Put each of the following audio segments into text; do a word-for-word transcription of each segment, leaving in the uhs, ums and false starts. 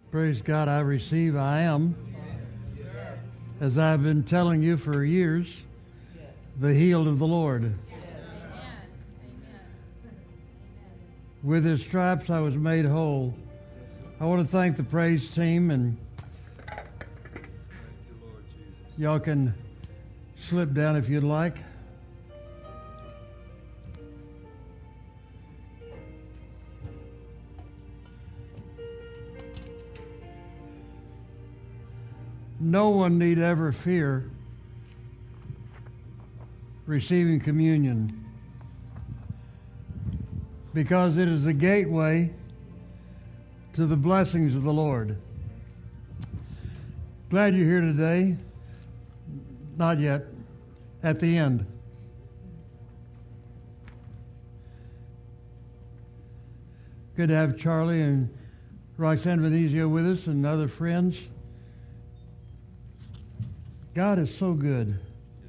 Praise God, I receive, I am, as I've been telling you for years, the healed of the Lord. With His stripes I was made whole. I want to thank the praise team, and y'all can slip down if you'd like. No one need ever fear receiving communion, because it is the gateway to the blessings of the Lord. Glad you're here today. Not yet. At the end. Good to have Charlie and Roxanne Venezia with us and other friends. God is so good.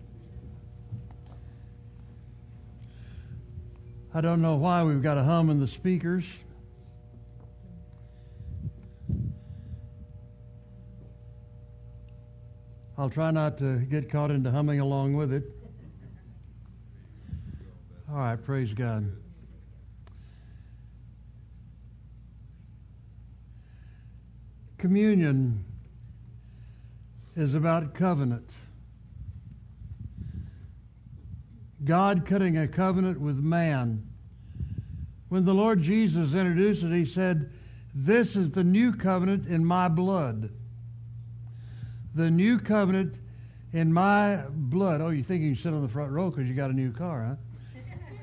I don't know why we've got a hum in the speakers. I'll try not to get caught into humming along with it. All right, praise God. Communion is about covenant. God cutting a covenant with man. When the Lord Jesus introduced it, He said, "This is the new covenant in my blood." The new covenant in my blood. Oh, you think you can sit on the front row because you got a new car, huh?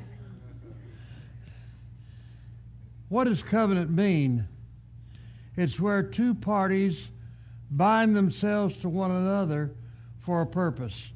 What does covenant mean? It's where two parties bind themselves to one another for a purpose.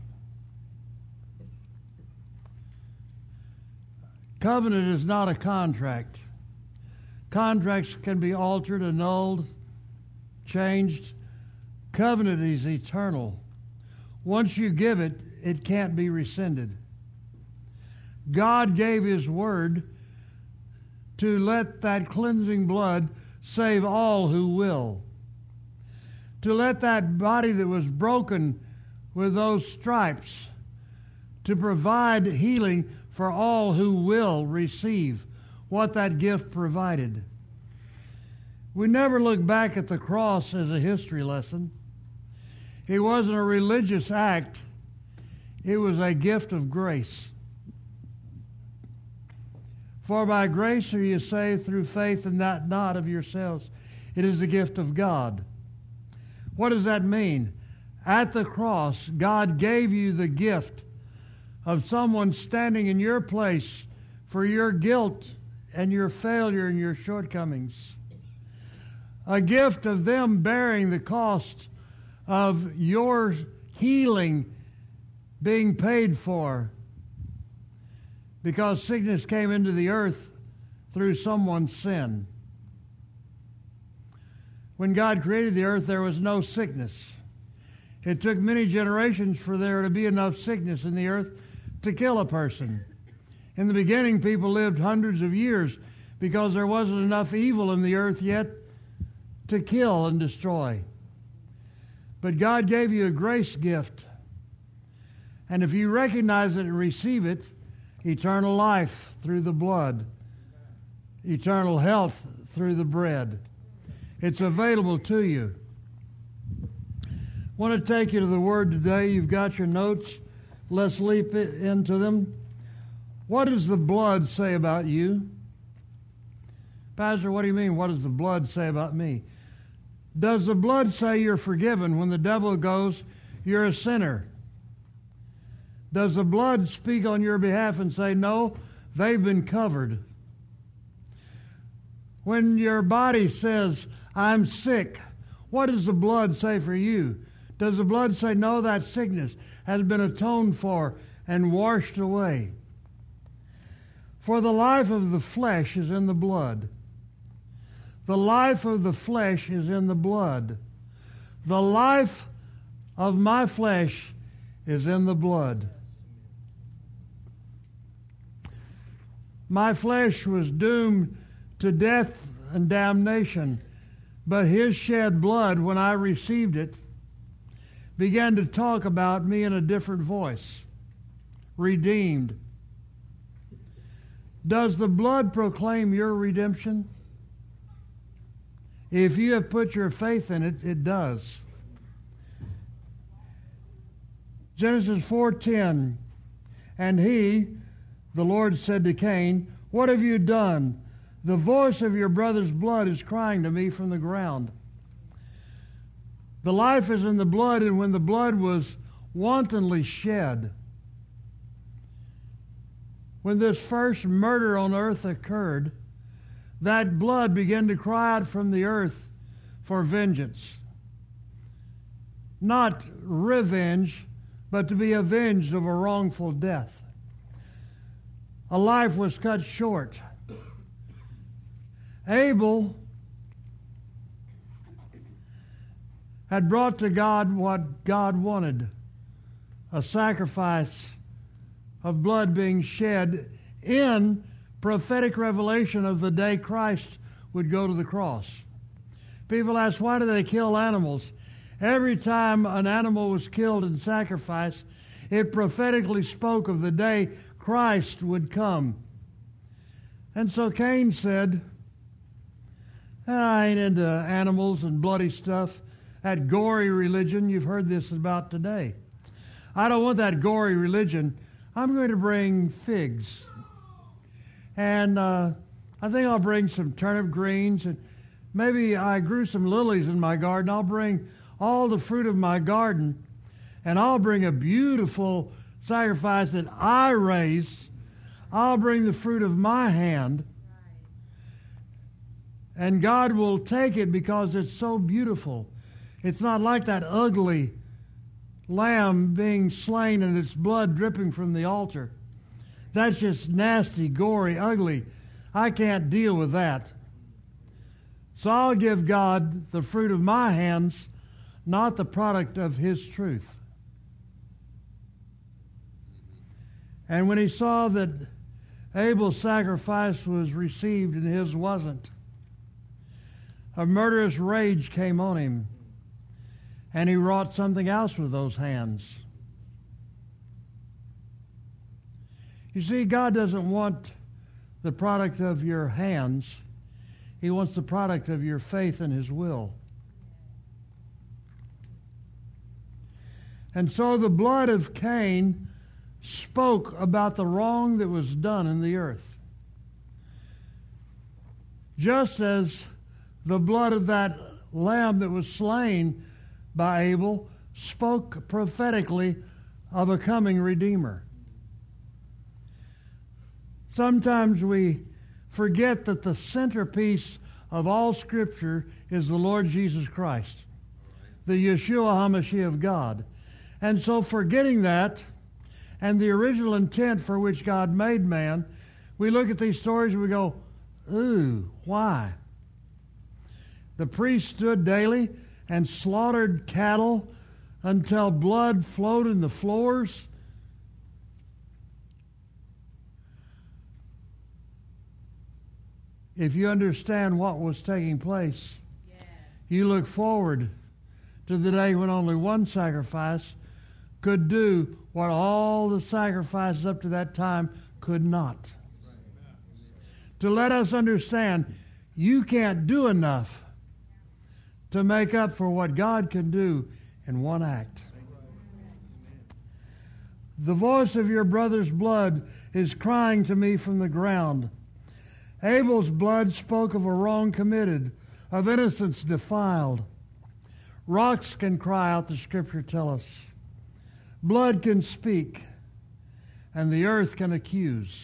Covenant is not a contract. Contracts can be altered, annulled, changed. Covenant is eternal. Once you give it, it can't be rescinded. God gave His word to let that cleansing blood save all who will. To let that body that was broken with those stripes, to provide healing for all who will receive what that gift provided. We never look back at the cross as a history lesson. It wasn't a religious act. It was a gift of grace. For by grace are you saved through faith, and that not of yourselves. It is the gift of God. What does that mean? At the cross, God gave you the gift of someone standing in your place for your guilt and your failure and your shortcomings. A gift of them bearing the cost of your healing being paid for, because sickness came into the earth through someone's sin. When God created the earth, there was no sickness. It took many generations for there to be enough sickness in the earth to kill a person. In the beginning, people lived hundreds of years because there wasn't enough evil in the earth yet to kill and destroy. But God gave you a grace gift. And if you recognize it and receive it, eternal life through the blood, eternal health through the bread. It's available to you. I want to take you to the Word today. You've got your notes. Let's leap into them. What does the blood say about you? Pastor, what do you mean? What does the blood say about me? Does the blood say you're forgiven when the devil goes, you're a sinner? Does the blood speak on your behalf and say, no, they've been covered? When your body says, I'm sick, what does the blood say for you? Does the blood say, no, that sickness has been atoned for and washed away? For the life of the flesh is in the blood. The life of the flesh is in the blood. The life of my flesh is in the blood. My flesh was doomed to death and damnation But his shed blood, when I received it, began to talk about me in a different voice. Redeemed. Does the blood proclaim your redemption? If you have put your faith in it, it does. Genesis four ten, and he, the Lord, said to Cain, "What have you done? The voice of your brother's blood is crying to me from the ground." The life is in the blood, and when the blood was wantonly shed, when this first murder on earth occurred, that blood began to cry out from the earth for vengeance. Not revenge, but to be avenged of a wrongful death. A life was cut short. Abel had brought to God what God wanted, a sacrifice of blood being shed in prophetic revelation of the day Christ would go to the cross. People ask, why do they kill animals? Every time an animal was killed and sacrificed, it prophetically spoke of the day Christ would come. And so Cain said, I ain't into animals and bloody stuff. That gory religion you've heard this about today. I don't want that gory religion. I'm going to bring figs. And uh, I think I'll bring some turnip greens. And maybe I grew some lilies in my garden. I'll bring all the fruit of my garden. And I'll bring a beautiful sacrifice that I raised. I'll bring the fruit of my hand. And God will take it because it's so beautiful. It's not like that ugly lamb being slain and its blood dripping from the altar. That's just nasty, gory, ugly. I can't deal with that. So I'll give God the fruit of my hands, not the product of His truth. And when he saw that Abel's sacrifice was received and his wasn't, a murderous rage came on him. And he wrought something else with those hands. You see, God doesn't want the product of your hands. He wants the product of your faith in His will. And so the blood of Cain spoke about the wrong that was done in the earth. Just as the blood of that lamb that was slain by Abel spoke prophetically of a coming Redeemer. Sometimes we forget that the centerpiece of all Scripture is the Lord Jesus Christ, the Yeshua HaMashiach of God. And so forgetting that and the original intent for which God made man, we look at these stories and we go, ooh, why? The priest stood daily and slaughtered cattle until blood flowed in the floors. If you understand what was taking place, yeah. You look forward to the day when only one sacrifice could do what all the sacrifices up to that time could not. To let us understand, you can't do enough to make up for what God can do in one act. The voice of your brother's blood is crying to me from the ground. Abel's blood spoke of a wrong committed, of innocence defiled. Rocks can cry out, the Scripture tells us. Blood can speak, and the earth can accuse.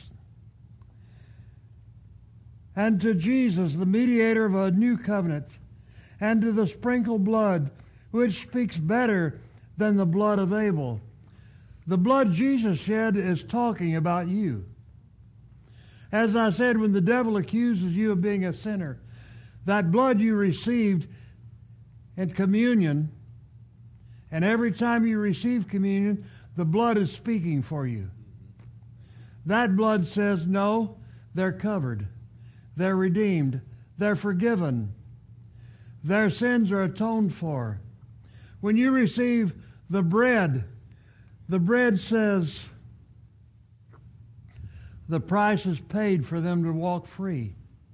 And to Jesus, the mediator of a new covenant, and to the sprinkled blood, which speaks better than the blood of Abel. The blood Jesus shed is talking about you. As I said, when the devil accuses you of being a sinner, that blood you received in communion, and every time you receive communion, the blood is speaking for you. That blood says, no, they're covered. They're redeemed. They're forgiven. Their sins are atoned for. When you receive the bread, the bread says the price is paid for them to walk free.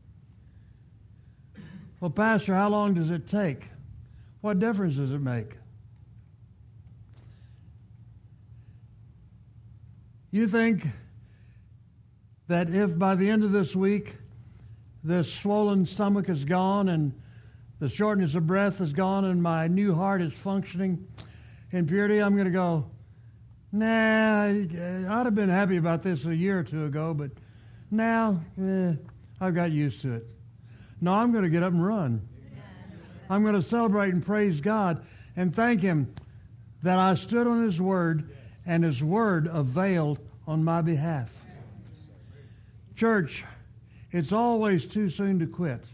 Well, Pastor, how long does it take? What difference does it make? You think that if by the end of this week this swollen stomach is gone and the shortness of breath is gone and my new heart is functioning in purity, I'm going to go, nah, I'd have been happy about this a year or two ago, but now eh, I've got used to it. No, I'm going to get up and run. I'm going to celebrate and praise God and thank Him that I stood on His Word and His Word availed on my behalf. Church, it's always too soon to quit.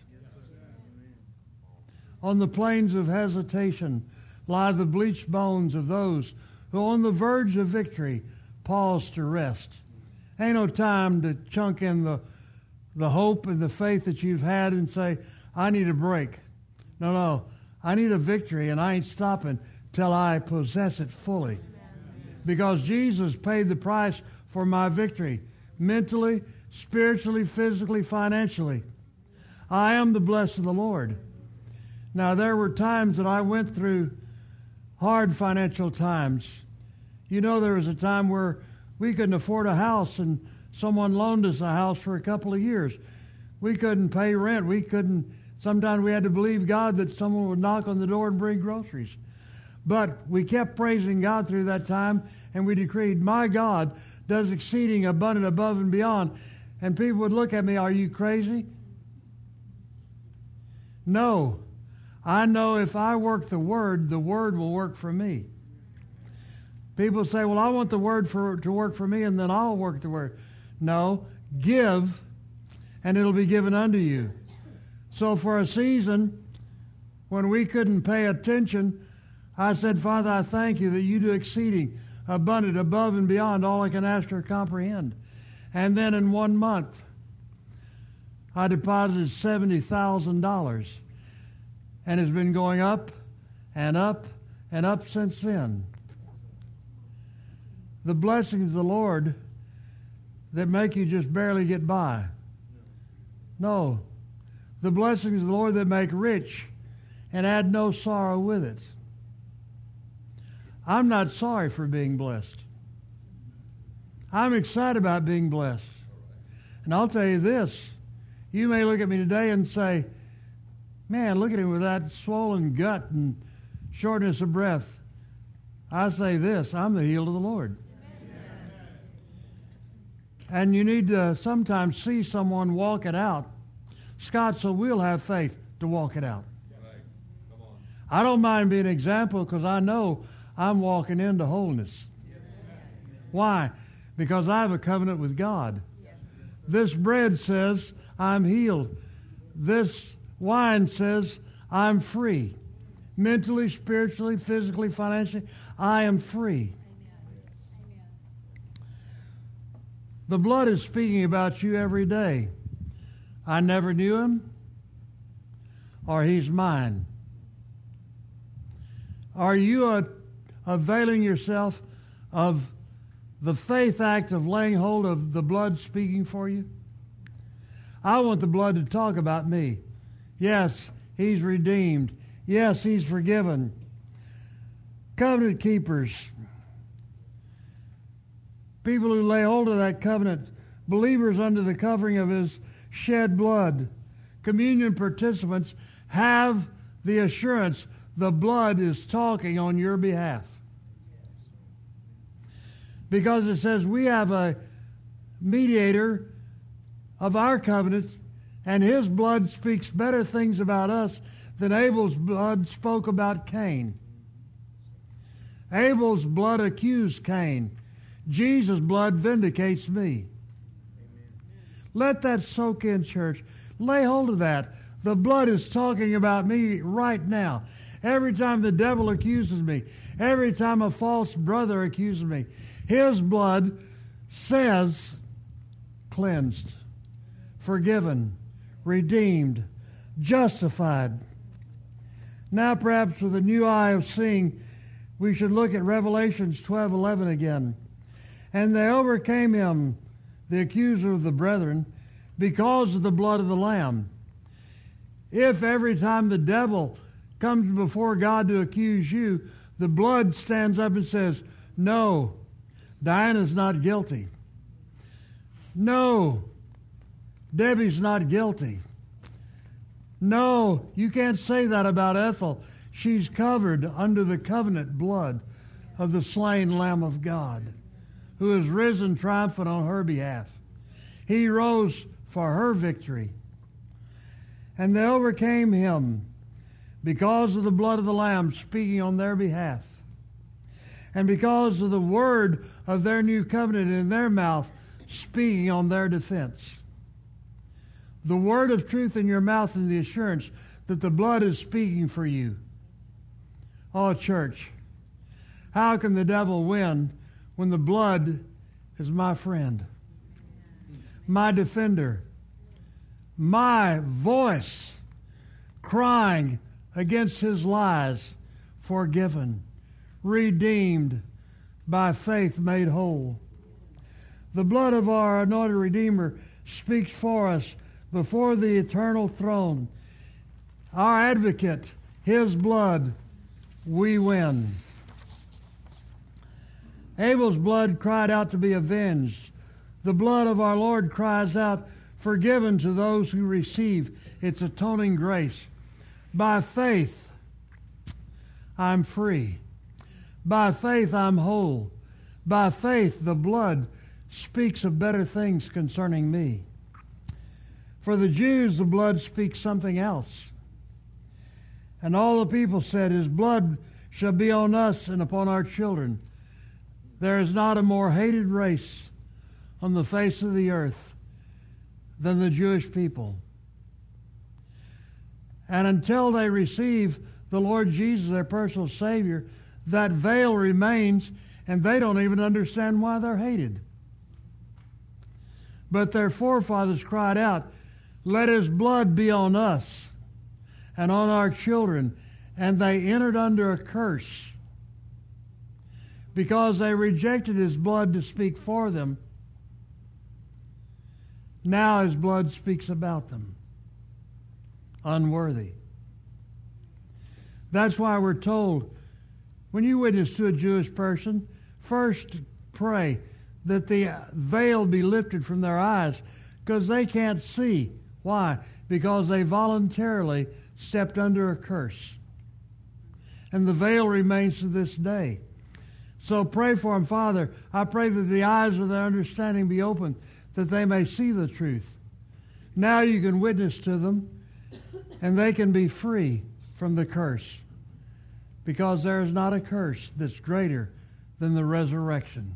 On the plains of hesitation lie the bleached bones of those who on the verge of victory pause to rest. Ain't no time to chunk in the, the hope and the faith that you've had and say, I need a break. No, no, I need a victory and I ain't stopping till I possess it fully. Because Jesus paid the price for my victory, mentally, spiritually, physically, financially. I am the blessed of the Lord. Now, there were times that I went through hard financial times. You know, there was a time where we couldn't afford a house and someone loaned us a house for a couple of years. We couldn't pay rent. We couldn't, sometimes we had to believe God that someone would knock on the door and bring groceries. But we kept praising God through that time, and we decreed, my God does exceeding abundant above and beyond. And people would look at me, are you crazy? No. I know if I work the Word, the Word will work for me. People say, well, I want the Word for, to work for me, and then I'll work the Word. No, give, and it'll be given unto you. So for a season, when we couldn't pay attention, I said, Father, I thank you that you do exceeding, abundant, above and beyond all I can ask or comprehend. And then in one month, I deposited seventy thousand dollars. And it's been going up and up and up since then. The blessings of the Lord that make you just barely get by. No. The blessings of the Lord that make rich and add no sorrow with it. I'm not sorry for being blessed. I'm excited about being blessed. And I'll tell you this. You may look at me today and say, man, look at him with that swollen gut and shortness of breath. I say this, I'm the healed of the Lord. Amen. And you need to sometimes see someone walk it out. Scott, so we'll have faith to walk it out. Right. Come on. I don't mind being an example because I know I'm walking into wholeness. Yes. Why? Because I have a covenant with God. Yes. This bread says I'm healed. This wine says, I'm free. Mentally, spiritually, physically, financially, I am free. Amen. The blood is speaking about you every day. I never knew him, or he's mine. Are you a, availing yourself of the faith act of laying hold of the blood speaking for you? I want the blood to talk about me. Yes, he's redeemed. Yes, he's forgiven. Covenant keepers. People who lay hold of that covenant. Believers under the covering of his shed blood. Communion participants have the assurance the blood is talking on your behalf. Because it says we have a mediator of our covenant, and his blood speaks better things about us than Abel's blood spoke about Cain. Abel's blood accused Cain. Jesus' blood vindicates me. Let that soak in, church. Lay hold of that. The blood is talking about me right now. Every time the devil accuses me, every time a false brother accuses me, his blood says cleansed, forgiven, redeemed, justified. Now perhaps with a new eye of seeing, we should look at Revelations twelve eleven again. And they overcame him, the accuser of the brethren, because of the blood of the Lamb. If every time the devil comes before God to accuse you, the blood stands up and says, no, Diana's not guilty. No, Debbie's not guilty. No, you can't say that about Ethel. She's covered under the covenant blood of the slain Lamb of God, who has risen triumphant on her behalf. He rose for her victory. And they overcame him because of the blood of the Lamb speaking on their behalf, and because of the word of their new covenant in their mouth speaking on their defense. The word of truth in your mouth and the assurance that the blood is speaking for you. Oh, church, how can the devil win when the blood is my friend, my defender, my voice crying against his lies, forgiven, redeemed, by faith made whole? The blood of our anointed Redeemer speaks for us before the eternal throne. Our advocate, his blood, we win. Abel's blood cried out to be avenged. The blood of our Lord cries out, forgiven to those who receive its atoning grace. By faith, I'm free. By faith, I'm whole. By faith, the blood speaks of better things concerning me. For the Jews, the blood speaks something else. And all the people said, his blood shall be on us and upon our children. There is not a more hated race on the face of the earth than the Jewish people. And until they receive the Lord Jesus, their personal Savior, that veil remains, and they don't even understand why they're hated. But their forefathers cried out, let his blood be on us and on our children. And they entered under a curse because they rejected his blood to speak for them. Now his blood speaks about them. Unworthy. That's why we're told, when you witness to a Jewish person, first pray that the veil be lifted from their eyes, because they can't see. Why? Because they voluntarily stepped under a curse. And the veil remains to this day. So pray for them, Father. I pray that the eyes of their understanding be opened, that they may see the truth. Now you can witness to them, and they can be free from the curse, because there is not a curse that's greater than the resurrection.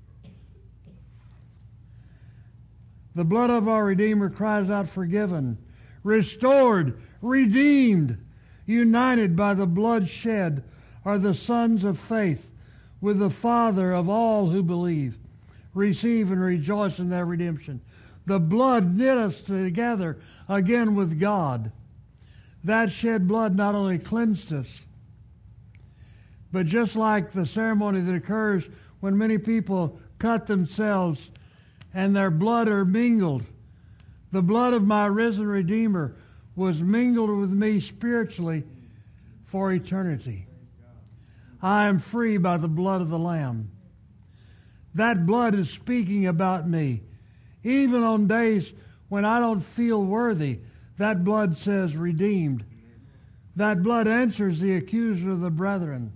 The blood of our Redeemer cries out, forgiven, restored, redeemed, united by the blood shed are the sons of faith with the Father of all who believe, receive and rejoice in their redemption. The blood knit us together again with God. That shed blood not only cleansed us, but just like the ceremony that occurs when many people cut themselves and their blood are mingled, the blood of my risen Redeemer was mingled with me spiritually for eternity. I am free by the blood of the Lamb. That blood is speaking about me. Even on days when I don't feel worthy, that blood says redeemed. That blood answers the accuser of the brethren.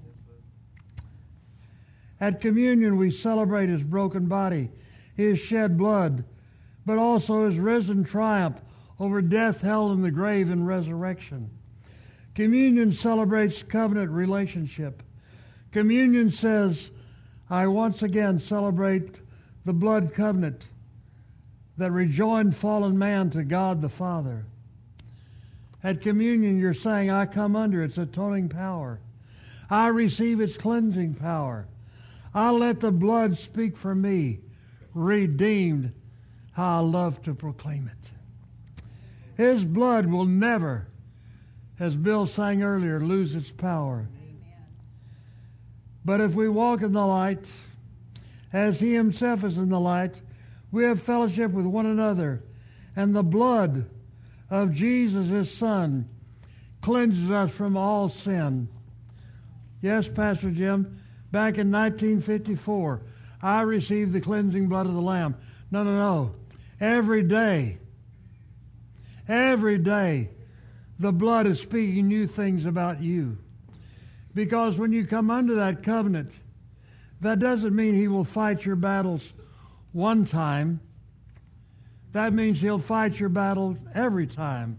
At communion, we celebrate his broken body, his shed blood, but also his risen triumph over death, hell, and the grave and resurrection. Communion celebrates covenant relationship. Communion says, I once again celebrate the blood covenant that rejoined fallen man to God the Father. At communion, you're saying, I come under its atoning power. I receive its cleansing power. I let the blood speak for me. Redeemed, how I love to proclaim it. His blood will never as Bill sang earlier, lose its power. Amen. But if we walk in the light, as he himself is in the light, we have fellowship with one another, and the blood of Jesus, his Son, cleanses us from all sin. Yes, Pastor Jim, back in nineteen fifty-four, I received the cleansing blood of the Lamb. No, no, no. Every day, every day, the blood is speaking new things about you. Because when you come under that covenant, that doesn't mean he will fight your battles one time. That means he'll fight your battles every time.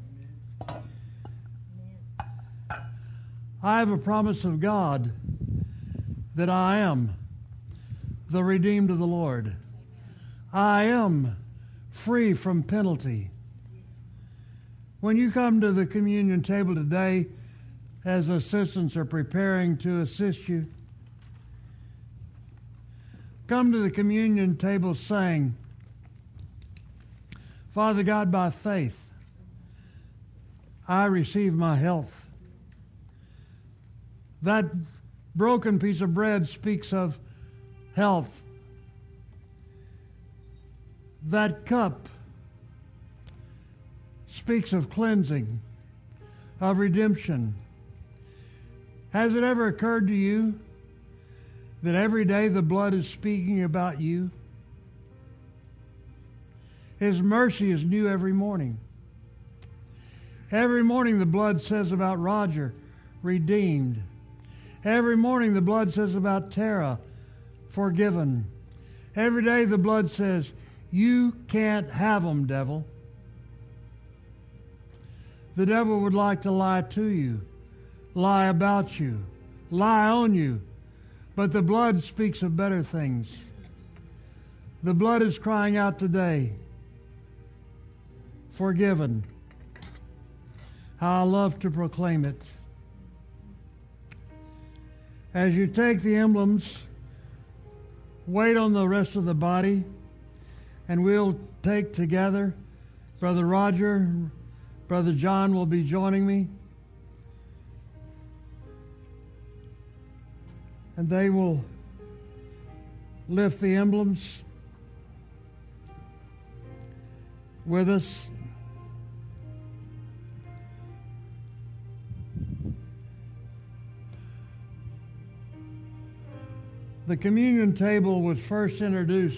I have a promise of God that I am the redeemed of the Lord. I am free from penalty. When you come to the communion table today, as assistants are preparing to assist you, come to the communion table saying, Father God, by faith, I receive my health. That broken piece of bread speaks of health. That cup speaks of cleansing, of redemption. Has it ever occurred to you that every day the blood is speaking about you? His mercy is new every morning. Every morning the blood says about Roger, redeemed. Every morning the blood says about Tara, forgiven. Every day the blood says, you can't have them, devil. The devil would like to lie to you, lie about you, lie on you. But the blood speaks of better things. The blood is crying out today, forgiven. How I love to proclaim it. As you take the emblems, wait on the rest of the body, and we'll take together. Brother Roger, Brother John will be joining me. And they will lift the emblems with us. The communion table was first introduced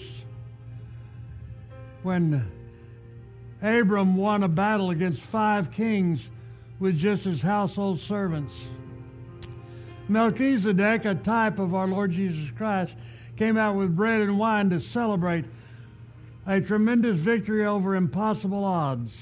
when Abram won a battle against five kings with just his household servants. Melchizedek, a type of our Lord Jesus Christ, came out with bread and wine to celebrate a tremendous victory over impossible odds.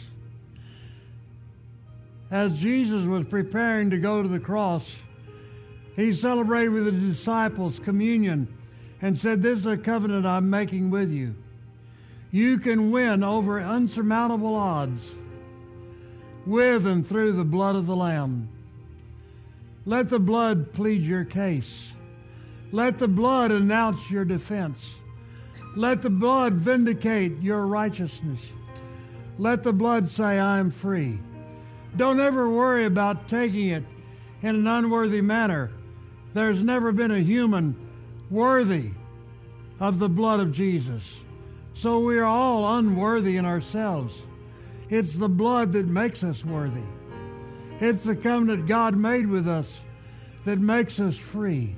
As Jesus was preparing to go to the cross, he celebrated with the disciples communion and said, this is a covenant I'm making with you. You can win over unsurmountable odds with and through the blood of the Lamb. Let the blood plead your case. Let the blood announce your defense. Let the blood vindicate your righteousness. Let the blood say, I am free. Don't ever worry about taking it in an unworthy manner. There's never been a human worthy of the blood of Jesus. So we are all unworthy in ourselves. It's the blood that makes us worthy. It's the covenant God made with us that makes us free.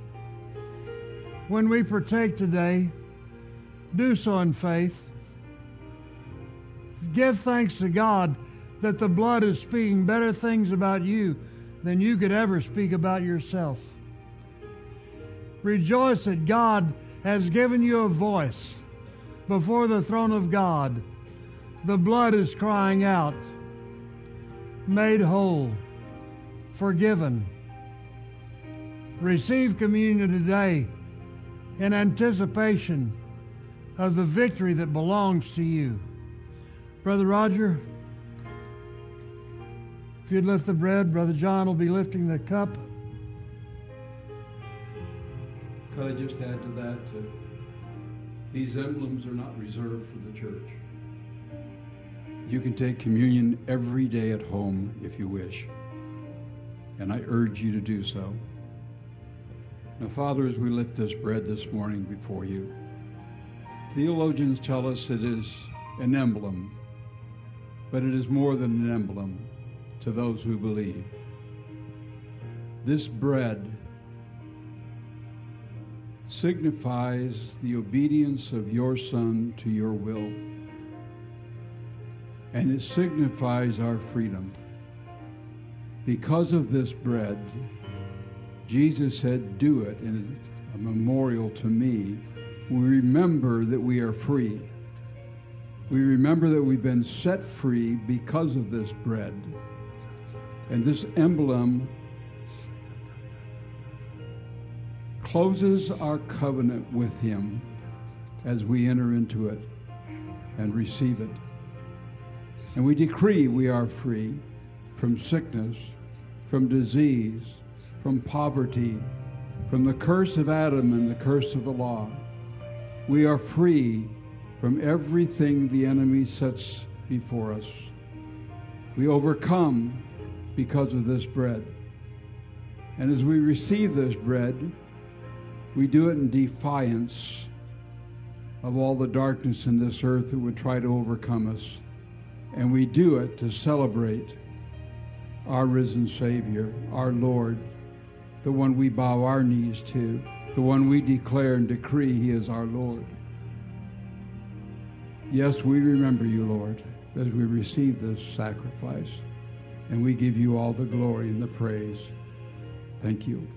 When we partake today, do so in faith. Give thanks to God that the blood is speaking better things about you than you could ever speak about yourself. Rejoice that God has given you a voice before the throne of God. The blood is crying out, made whole, forgiven. Receive communion today in anticipation of the victory that belongs to you. Brother Roger, if you'd lift the bread, Brother John will be lifting the cup. Could I just add to that? Uh, these emblems are not reserved for the church. You can take communion every day at home if you wish. and I urge you to do so. Now, Father, as we lift this bread this morning before you, theologians tell us it is an emblem, but it is more than an emblem to those who believe. This bread signifies the obedience of your Son to your will, and it signifies our freedom. Because of this bread, Jesus said, "Do it in a memorial to me." We remember that we are free. We remember that we've been set free because of this bread. And this emblem closes our covenant with him as we enter into it and receive it. And we decree we are free from sickness, from disease, from poverty, from the curse of Adam and the curse of the law. We are free from everything the enemy sets before us. We overcome because of this bread. And as we receive this bread, we do it in defiance of all the darkness in this earth that would try to overcome us. And we do it to celebrate our risen Savior, our Lord, the one we bow our knees to, the one we declare and decree he is our Lord. Yes, we remember you, Lord, as we receive this sacrifice, and we give you all the glory and the praise. Thank you.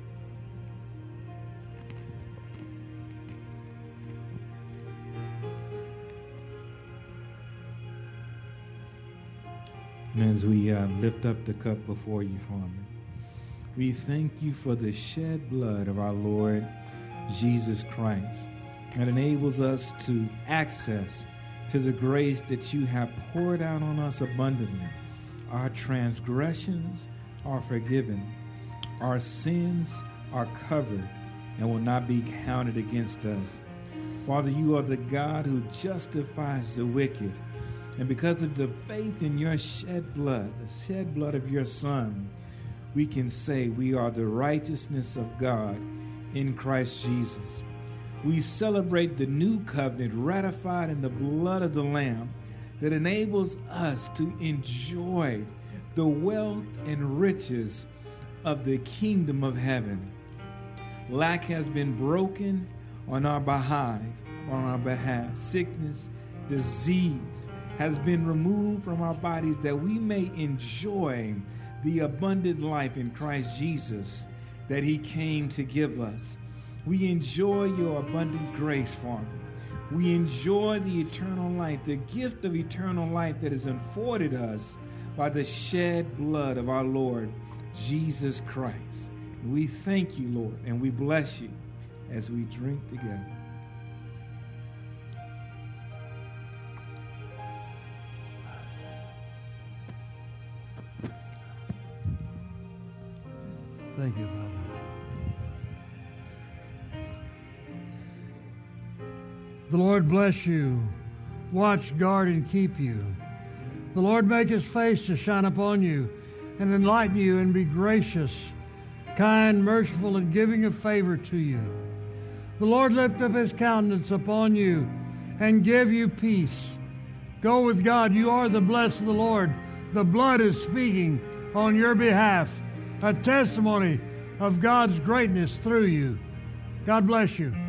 And as we uh, lift up the cup before you, Father, we thank you for the shed blood of our Lord Jesus Christ that enables us to access to the grace that you have poured out on us abundantly. Our transgressions are forgiven. Our sins are covered and will not be counted against us. Father, you are the God who justifies the wicked. And because of the faith in your shed blood, the shed blood of your Son, we can say we are the righteousness of God in Christ Jesus. We celebrate the new covenant ratified in the blood of the Lamb that enables us to enjoy the wealth and riches of the kingdom of heaven. Lack has been broken on our behalf, on our behalf. Sickness, disease has been removed from our bodies that we may enjoy the abundant life in Christ Jesus that he came to give us. We enjoy your abundant grace, Father. We enjoy the eternal life, the gift of eternal life that is afforded us by the shed blood of our Lord Jesus Christ. We thank you, Lord, and we bless you as we drink together. Thank you, Father. The Lord bless you, watch, guard, and keep you. The Lord make his face to shine upon you and enlighten you and be gracious, kind, merciful, and giving of favor to you. The Lord lift up his countenance upon you and give you peace. Go with God. You are the blessed of the Lord. The blood is speaking on your behalf, a testimony of God's greatness through you. God bless you.